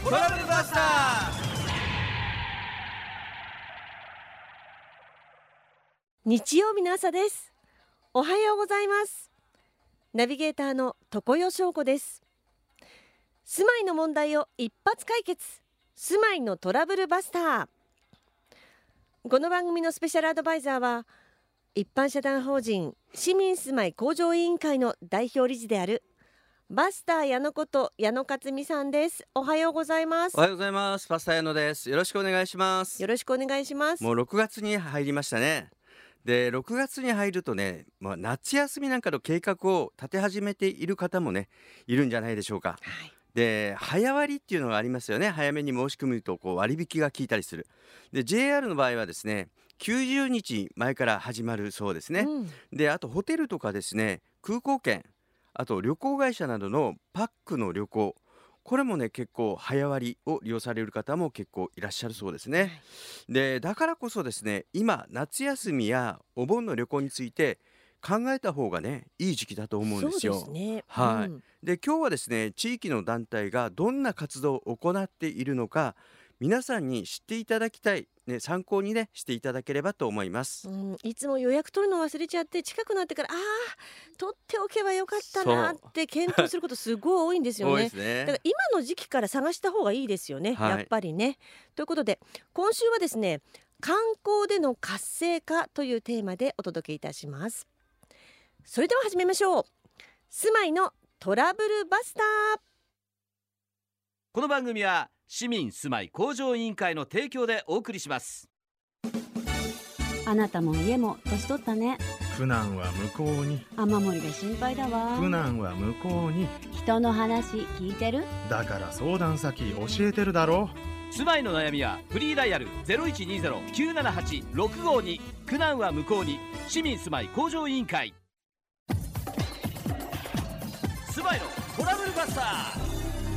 トラベルバスター。 日曜日の朝です。おはようございます。ナビゲーターの常世翔子です。住まいの問題を一発解決、住まいのトラブルバスター。この番組のスペシャルアドバイザーは一般社団法人市民住まい向上委員会の代表理事であるバスター矢野こと矢野克美さんです。おはようございます。 おはようございます。バスター矢野です。よろしくお願いします。 よろしくお願いします。 もう6月に入りましたね。で6月に入るとね、夏休みなんかの計画を立て始めている方もねいるんじゃないでしょうか。 はい、 で早割っていうのがありますよね。早めに申し込むと割引が効いたりする。で JR の場合はですね90日前から始まるそうですね。であとホテルとかですね空港券、あと旅行会社などのパックの旅行、これもね結構早割を利用される方も結構いらっしゃるそうですね。でだからこそですね今夏休みやお盆の旅行について考えた方がねいい時期だと思うんですよ。 そうですね。 はい。で今日はですね地域の団体がどんな活動を行っているのか皆さんに知っていただきたい、参考にねしていただければと思います。 いつも予約取るの忘れちゃって近くなってから取っておけばよかったなって検討することすごい多いんですよ多いでね。 すね。 だから今の時期から探した方がいいですよね、 はいやっぱりね。ということで今週はですね観光での活性化というテーマでお届けいたします。それでは始めましょう。住まいのトラブルバスター。 この番組は市民住まい向上委員会の提供でお送りします。 あなたも家も年取ったね。 苦難は向こうに、 雨漏りが心配だわ。 苦難は向こうに、 人の話聞いてる？ だから相談先教えてるだろ。 住まいの悩みはフリーダイヤル 0120-978-652。苦難は向こうに、市民住まい向上委員会。住まいのトラブルバスター。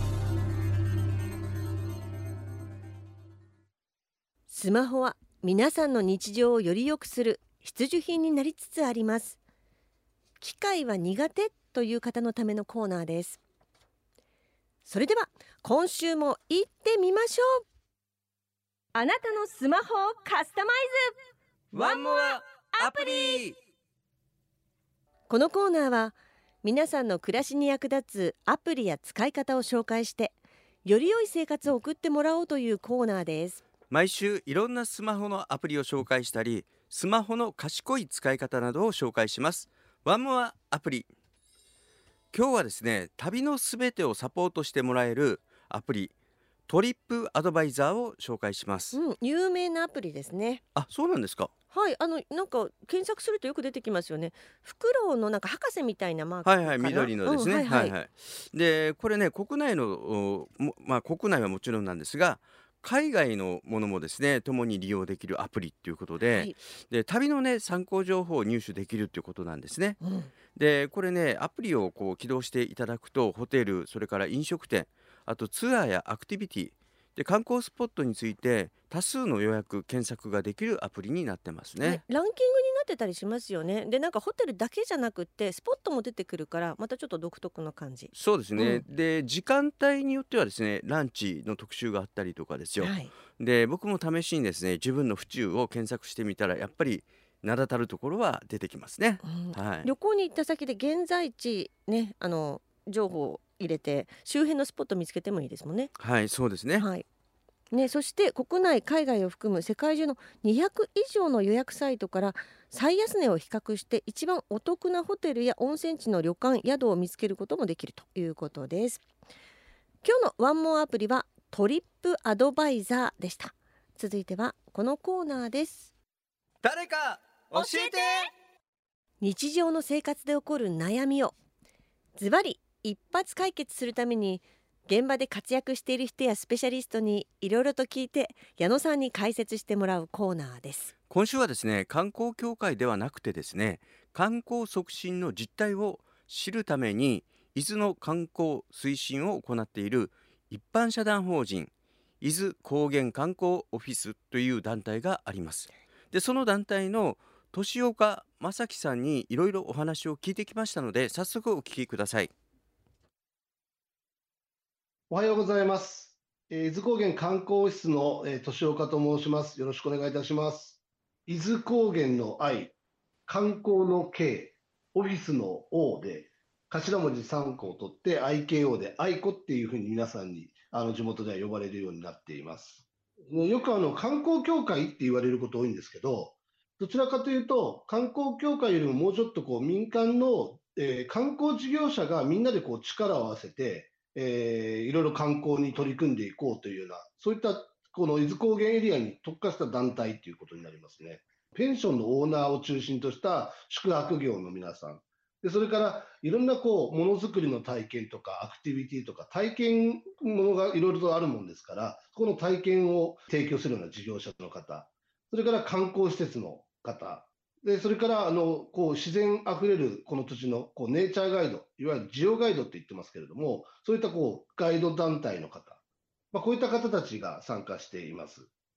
スマホは皆さんの日常をより良くする必需品になりつつあります。機械は苦手という方のためのコーナーです。それでは今週も行ってみましょう。あなたのスマホをカスタマイズワンモアアプリ。 このコーナーは皆さんの暮らしに役立つアプリや使い方を紹介してより良い生活を送ってもらおうというコーナーです。 毎週いろんなスマホのアプリを紹介したりスマホの賢い使い方などを紹介します。ワンモアアプリ。今日はですね旅のすべてをサポートしてもらえるアプリトリップアドバイザーを紹介します。 有名なアプリですね。 あ、そうなんですか。 はい、なんか検索するとよく出てきますよね。フクロウのなんか博士みたいなマークかな。 はいはい、緑のですね。はいはい。でこれね国内の国内はもちろんなんですが海外のものもですね共に利用できるアプリということで、で旅のね参考情報を入手できるということなんですね。でこれねアプリを起動していただくとホテル、それから飲食店、あとツアーやアクティビティで観光スポットについて多数の予約検索ができるアプリになってますね。 ランキングになってたりしますよね。でなんかホテルだけじゃなくってスポットも出てくるからまたちょっと独特な感じ。 そうですね、で時間帯によってはですねランチの特集があったりとかですよ。で僕も試しにですね自分の府中を検索してみたらやっぱり名だたるところは出てきますね。 旅行に行った先で現在地ね情報を入れて周辺のスポット見つけてもいいですもんね。 はい、そうですね。 そして国内海外を含む世界中の200以上の予約サイトから最安値を比較して一番お得なホテルや温泉地の旅館宿を見つけることもできるということです。今日のワンモアアプリはトリップアドバイザーでした。続いてはこのコーナーです。 誰か教えて。 日常の生活で起こる悩みをズバリ一発解決するために現場で活躍している人やスペシャリストにいろいろと聞いて矢野さんに解説してもらうコーナーです。 今週はですね観光協会ではなくてですね観光促進の実態を知るために伊豆の観光推進を行っている一般社団法人伊豆高原観光オフィスという団体があります。でその団体の年岡正樹さんにいろいろお話を聞いてきましたので早速お聞きください。 おはようございます。 伊豆高原観光室の、年岡と申します。よろしくお願いいたします。伊豆高原の愛、観光の K、オフィスの O で、頭文字3個を取って IKO で愛子っていうふうに皆さんに地元では呼ばれるようになっています。よく観光協会って言われること多いんですけど、どちらかというと観光協会よりももうちょっと民間の、観光事業者がみんなで力を合わせて、いろいろ観光に取り組んでいこうというような、そういったこの伊豆高原エリアに特化した団体ということになりますね。ペンションのオーナーを中心とした宿泊業の皆さん、でそれからいろんなものづくりの体験とかアクティビティとか体験ものがいろいろとあるもんですから、この体験を提供するような事業者の方、それから観光施設の方、でそれから自然あふれるこの土地のネイチャーガイド、いわゆるジオガイドって言ってますけれども、そういったガイド団体の方、こういった方たちが参加しています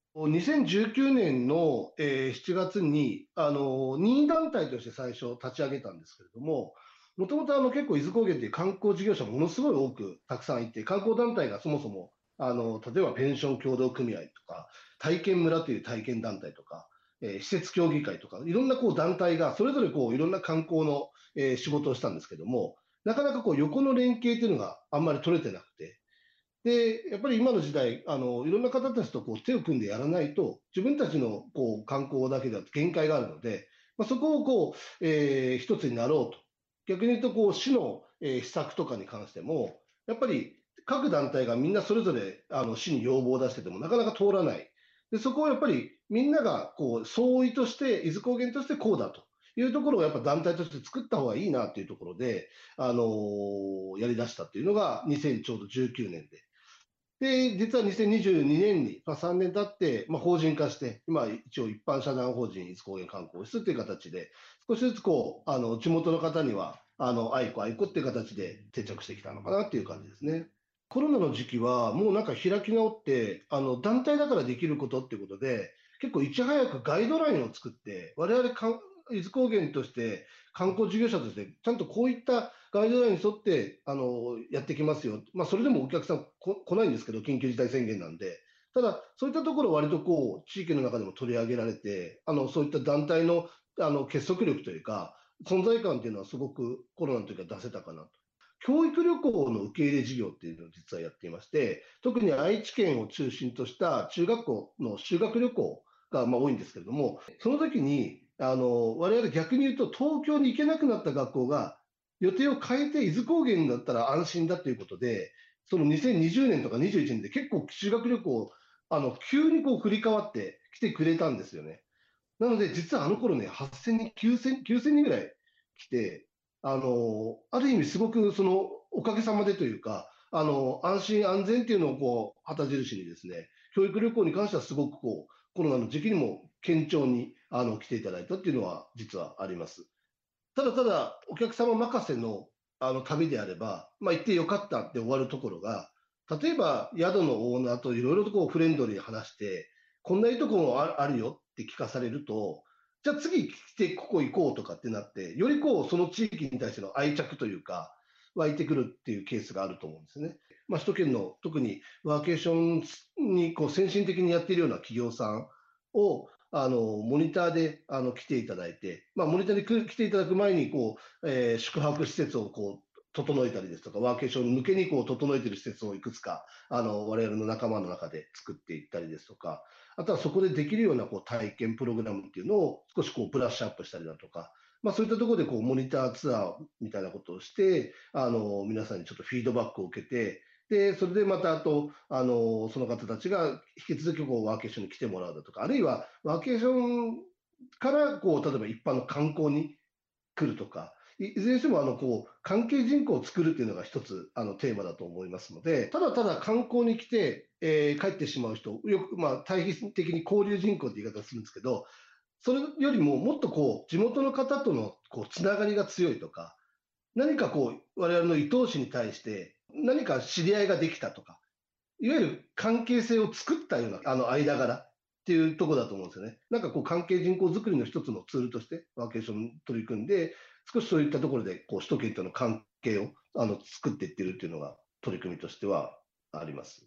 。2019年の7月に任意団体として最初立ち上げたんですけれども、もともと結構伊豆高原って観光事業者ものすごい多くたくさんいて、観光団体がそもそも例えばペンション協同組合とか体験村という体験団体とか、施設協議会とかいろんな団体がそれぞれいろんな観光の仕事をしたんですけども、なかなか横の連携というのがあんまり取れてなくて、でやっぱり今の時代いろんな方たちと手を組んでやらないと自分たちの観光だけだと限界があるので、そこを一つになろうと。逆に言うと市の施策とかに関してもやっぱり各団体がみんなそれぞれ市に要望を出しててもなかなか通らない。でそこをやっぱりみんなが総意として伊豆高原としてこうだというところをやっぱ団体として作った方がいいなというところで、やり出したというのが2019年で、実は2022年に、3年経って、法人化して、今、一応一般社団法人伊豆高原観光室という形で、少しずつ地元の方には、愛子愛子っていう形で定着してきたのかなっていう感じですね。コロナの時期は、もうなんか開き直って、団体だからできることっていうことで、結構いち早くガイドラインを作って、我々伊豆高原として観光事業者としてちゃんとこういったガイドラインに沿ってやってきますよ、それでもお客さん来ないんですけど、緊急事態宣言なんで、ただ、そういったところを割と地域の中でも取り上げられて、そういった団体の結束力というか、存在感というのはすごくコロナの時は出せたかなと。教育旅行の受け入れ事業っていうのを実はやっていまして、特に愛知県を中心とした中学校の修学旅行が多いんですけれども、その時に我々逆に言うと東京に行けなくなった学校が予定を変えて伊豆高原だったら安心だということで、その2020年とか21年で結構修学旅行急に振り替わって来てくれたんですよね。なので実はあの頃ね、8000人、9000人ぐらい来て、ある意味すごくおかげさまでというか、安心安全っていうのを旗印にですね、教育旅行に関してはすごくコロナの時期にも堅調に来ていただいたっていうのは実はあります。ただただお客様任せの旅であれば、行ってよかったって終わるところが、例えば宿のオーナーといろいろとフレンドリーに話して、こんないいとこもあるよって聞かされると、じゃあ次来てここ行こうとかってなって、よりその地域に対しての愛着というか、湧いてくるっていうケースがあると思うんですね。首都圏の特にワーケーションに先進的にやっているような企業さんをモニターで来ていただいて、モニターに来ていただく前に宿泊施設を整えたりですとか、ワーケーション向けに整えている施設をいくつか我々の仲間の中で作っていったりですとか、あとはそこでできるような体験プログラムっていうのを少しブラッシュアップしたりだとか、そういったところでモニターツアーみたいなことをして皆さんにちょっとフィードバックを受けて、でそれでまたその方たちが引き続きワーケーションに来てもらうだとか、あるいはワーケーションから例えば一般の観光に来るとか、いずれにしても関係人口を作るというのが一つテーマだと思いますので、ただただ観光に来て、帰ってしまう人、よく対比的に交流人口って言い方をするんですけど、それよりももっと地元の方とのつながりが強いとか、何か我々の伊東市に対して何か知り合いができたとか、いわゆる関係性を作ったような間柄っていうところだと思うんですよね。なんか関係人口づくりの一つのツールとしてワーケーション取り組んで、少しそういったところで首都圏との関係を作っていってるっていうのが取り組みとしてはあります。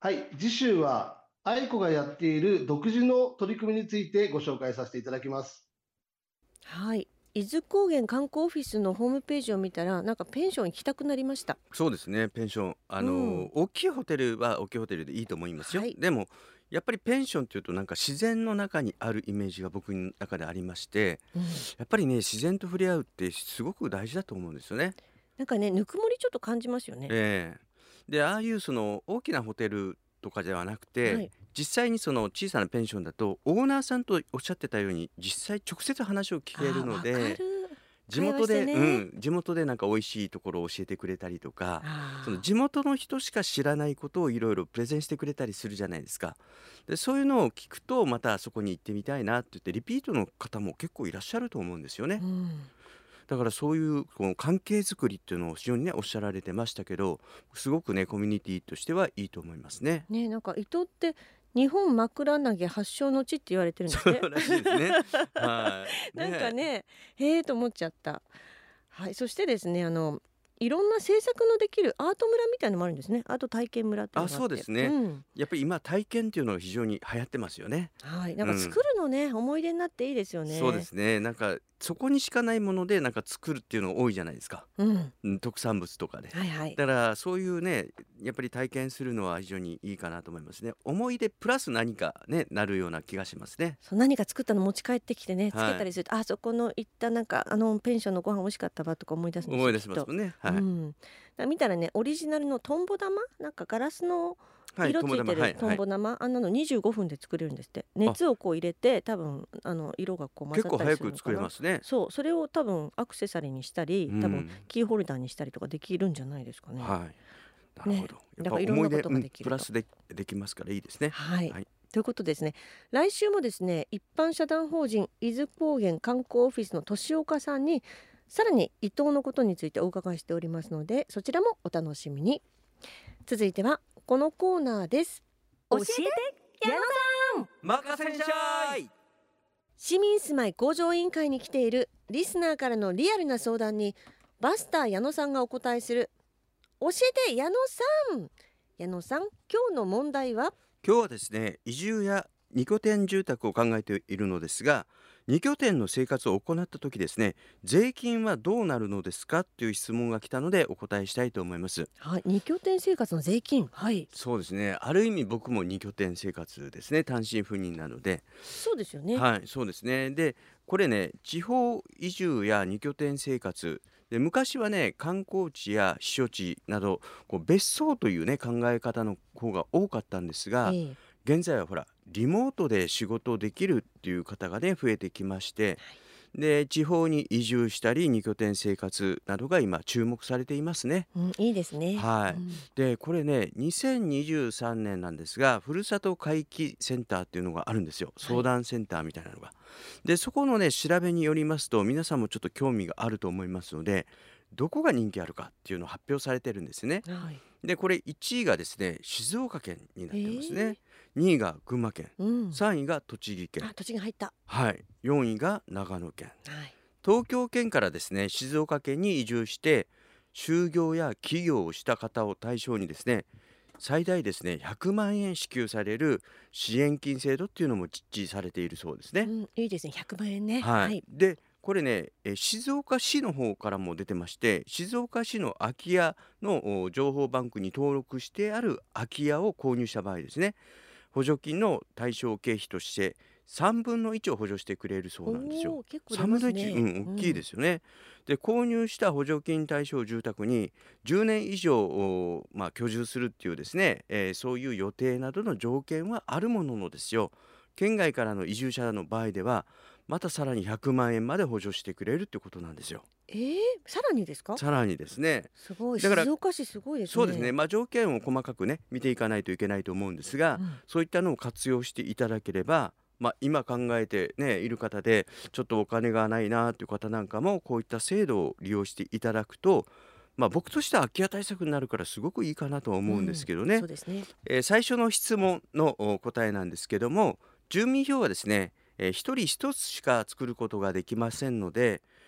はい、次週は愛子がやっている独自の取り組みについてご紹介させていただきます。 はい。伊豆高原観光オフィスのホームページを見たら、なんかペンション行きたくなりました。 そうですね、ペンション、大きいホテルは大きいホテルでいいと思いますよ。 はい。 でもやっぱりペンションっていうとなんか自然の中にあるイメージが僕の中でありまして、 うん。 やっぱりね自然と触れ合うってすごく大事だと思うんですよね。 なんかね、ぬくもりちょっと感じますよね。 ええで、ああいうその大きなホテルとかではなくはて、 い。 実際にその小さなペンションだとオーナーさんとおっしゃってたように実際直接話を聞けるのわかで、 る。 地会話元で、 してね。 地元でなんか美味しいところを教えてくれたりとか、そのあ地元の人しか知らないことをいろいろプレゼンしてくれたりするじゃないですか。で、そういうのを聞くとまたそこに行ってみたいなって言ってリピートの方も結構いらっしゃると思うんですよね。 うん。 だからそういうこの関係づくりっていうのを非常にねおっしゃられてましたけど、すごくねコミュニティとしてはいいと思いますね。 ね、なんか伊東って日本枕投げ発祥の地って言われてるんですそね。 うらしいですね。はい。 なんかね。 ね、へえと思っちゃった。はい、そしてですね、いろんな制作のできるアート村みたいのもあるんですね。アート体験村っていうあ、 のがあって。 そうですね。 うん。 やっぱり今体験っていうのが非常に流行ってますよね。 はい、なんうん。 か作るのね、思い出になっていいですよそうでね。 すね。なんかそこにしかないものでなんか作るっていうの多いじゃないですか。 うん。 特産物とかで。 はいはい。 だからそういうね、やっぱり体験するのは非常にいいかなと思いますね。思い出プラス何かね、なるような気がしますね。 そう、何か作ったの持ち帰ってきてね、つけはい。 たりすると、あそこの行ったなんかペンションのご飯美味しかったわとか思い出すんですよ、 思い出きっと。 しますもんね。 うはい。 ん。だから見たらね、オリジナルのトンボ玉、なんかガラスのはい、友玉、 色ついてるはいはい。 トンボ玉、あんなの25分で作れるんですって。 あ、 熱をこう入れて、多分色がこう混結構ざったり早く作するのかな。 れますね。 そう、それを多分アクセサリーにしたり、多分うん。 キーホルダーにしたりとかできるんじゃないですかね。 はい。なるほね、 ど。やっだぱ思い出、 からいろんなことができると。 プラスできますからいいですね。 はい。 はい。 ということですね。来週もですね、一般社団法人伊豆高原観光オフィスの年岡さんに、さらに伊東のことについてお伺いしておりますので、そちらもお楽しみに。続いてはこのコーナーです。教えて矢野さん。 任せんしゃい。 市民住まい向上委員会に来ているリスナーからのリアルな相談にバスター矢野さんがお答えする。教えて矢野さん。矢野さん、今日の問題は？ 今日はですね、移住や二拠点住宅を考えているのですが、二拠点の生活を行った時ですね、税金はどうなるのですかという質問が来たのでお答えしたいと思います。 はい、二拠点生活の税金。はい。 そうですね。ある意味僕も二拠点生活ですね。単身赴任なので。 そうですよね。 はい、そうですね。で、これね、地方移住や二拠点生活で、昔はね、観光地や避暑地など、こう別荘というね、考え方の方が多かったんですが、 ええ。 現在はほら、リモートで仕事できるっていう方がね、増えてきまして、で、地方に移住したり、二拠点生活などが今注目されていますね。 うん、いいですね。 はい。 うん。 で、これね、2023年なんですが、ふるさと回帰センターっていうのがあるんですよ。相はい。 談センターみたいなのが。で、そこのね、調べによりますと、皆さんもちょっと興味があると思いますので、どこが人気あるかっていうのを発表されてるんですね。 はい。 で、これ1位がですね、静岡県になってますえね。 え。 2位が群馬県、 うん。 3位が栃木県、 あ、土地が入った。 はい、4位が長野県。 はい。 東京圏からですね、静岡県に移住して就業や起業をした方を対象にですね、最大ですね100万円支給される支援金制度っていうのも実施されているそうですね。 うん、いいですね。100万円ね。 はい。 はい。 で、これね、静岡市の方からも出てまして、静岡市の空き家の情報バンクに登録してある空き家を購入した場合ですね、補助金の対象経費として3分の1を補助してくれるそうなんですよ。 おお、結構出 3分のます 1、 ね。う大きいでん。 すよね。で、購入した補助金対象住宅に10年以上居住するっていうですね、そういう予定などの条件はあるもののですよ、県外からの移住者の場合ではまたさらに100万円まで補助してくれるってことなんですよ。 さらにですか？ さらにですね。 すごい。 だから静岡市すごいですそうですね、 ね。 条件を細かくね見ていかないといけないと思うんですが、 うん。 そういったのを活用していただければ、今考えてねいる方でちょっとお金がないなという方なんかもこういった制度を利用していただくと、僕としては空き家対策になるからすごくいいかなとは思うんですうん。 けどね。 そうですね。 最初の質問の答えなんですけども、住民票はですね、一人一つしか作ることができませんので、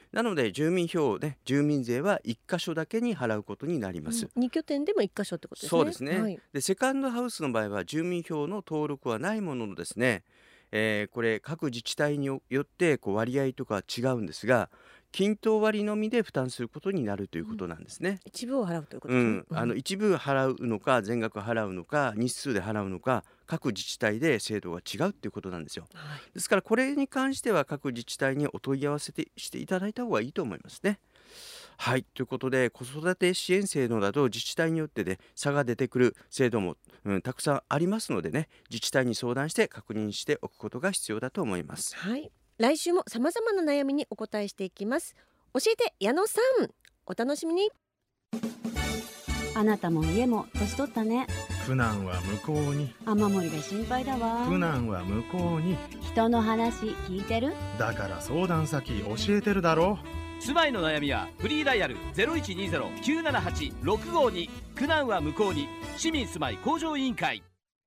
なので住民票をね、住民税は1箇所だけに払うことになります。 2拠点でも1箇所ってことですね。 そうですね、 はい。 でセカンドハウスの場合は住民票の登録はないもののですね、これ各自治体によって割合とか違うんですが、均等割のみで負担することになるということなんですね。 一部を払うということですね。 一部払うのか全額払うのか日数で払うのか、各自治体で制度が違うということなんですよ。 はい。 ですからこれに関しては各自治体にお問い合わせしていただいた方がいいと思いますね。はい、ということで子育て支援制度など自治体によってね差が出てくる制度も、たくさんありますのでね、自治体に相談して確認しておくことが必要だと思います。 はい。来週も様々な悩みにお答えしていきます。教えて矢野さん、お楽しみに。 あなたも家も年取ったね。 苦難は向こうに。 雨漏りが心配だわ。 苦難は向こうに。 人の話聞いてる？ だから相談先教えてるだろ住まいの悩みはフリーダイヤル 0120-978-652 苦難は向こうに市民住まい向上委員会。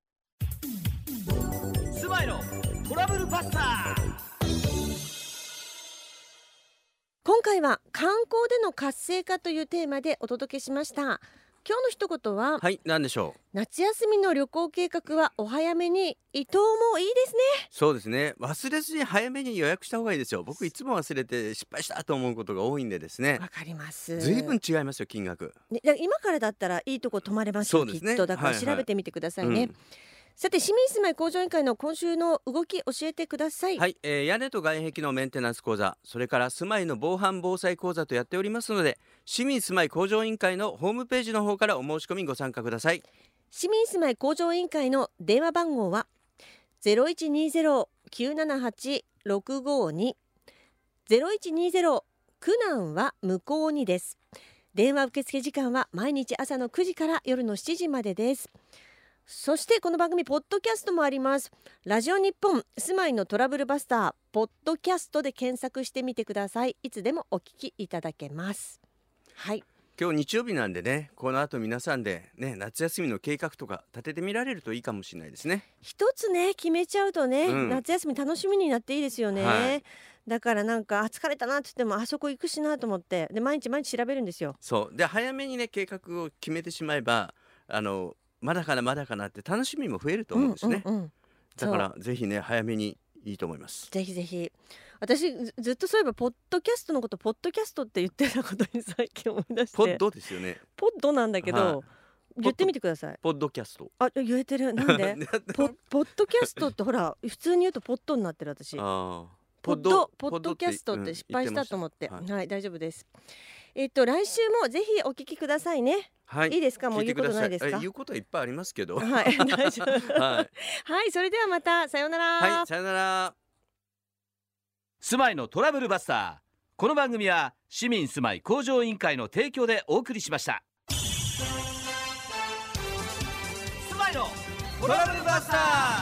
住まいのトラブルバスター。 今回は観光での活性化というテーマでお届けしました。今日の一言は、 はい、何でしょう。 夏休みの旅行計画はお早めに。伊藤もいいですね。 そうですね、忘れずに早めに予約した方がいいですよ。僕いつも忘れて失敗したと思うことが多いんでですね、 わかります。 ずいぶん違いますよ金額。 ね、だから今からだったらいいとこ泊まれますよ。 そうですねきっとだからはいはい調べてみてくださいね。さて市民住まい向上委員会の今週の動き教えてください。 はい、屋根と外壁のメンテナンス講座、それから住まいの防犯防災講座とやっておりますので、市民住まい向上委員会のホームページの方からお申し込みご参加ください。 市民住まい向上委員会の電話番号は 0120-978-652 0120苦難は向こうにです。電話受付時間は毎日朝の9時から夜の7時までです。そしてこの番組ポッドキャストもあります。ラジオ日本住まいのトラブルバスターポッドキャストで検索してみてください。いつでもお聞きいただけます。はい、 今日日曜日なんでね、この後皆さんでね夏休みの計画とか立ててみられるといいかもしれないですね。 一つね決めちゃうとね、 うん夏休み楽しみになっていいですよね、 はい、 だからなんか疲れたなって言ってもあそこ行くしなと思ってで毎日調べるんですよ。 そうで早めにね計画を決めてしまえばまだかなまだかなって楽しみも増えると思うんですね。だからぜひね早めにいいと思います。 ぜひぜひ。私ずっとそういえばポッドキャストのことポッドキャストって言ってたことに最近思い出して、 ポッドですよね。 ポッドなんだけど、 はい言ってみてください。 ポッドキャスト。 あ、言えてる。なんでポッドキャストってほら普通に言うとポッドになってる。私あポッドキャストって失敗したと思って、 はいはい、大丈夫です。来週もぜひお聞きくださいね。 はい、 いいですか？もう言うこと聞いてくださないですか？ 言うことはいっぱいありますけど。 はい、大丈夫。 はい、 はい、それではまたさようなら。 はい、さよなら。 住まいのトラブルバスター。この番組は市民住まい向上委員会の提供でお送りしました。住まいのトラブルバスター。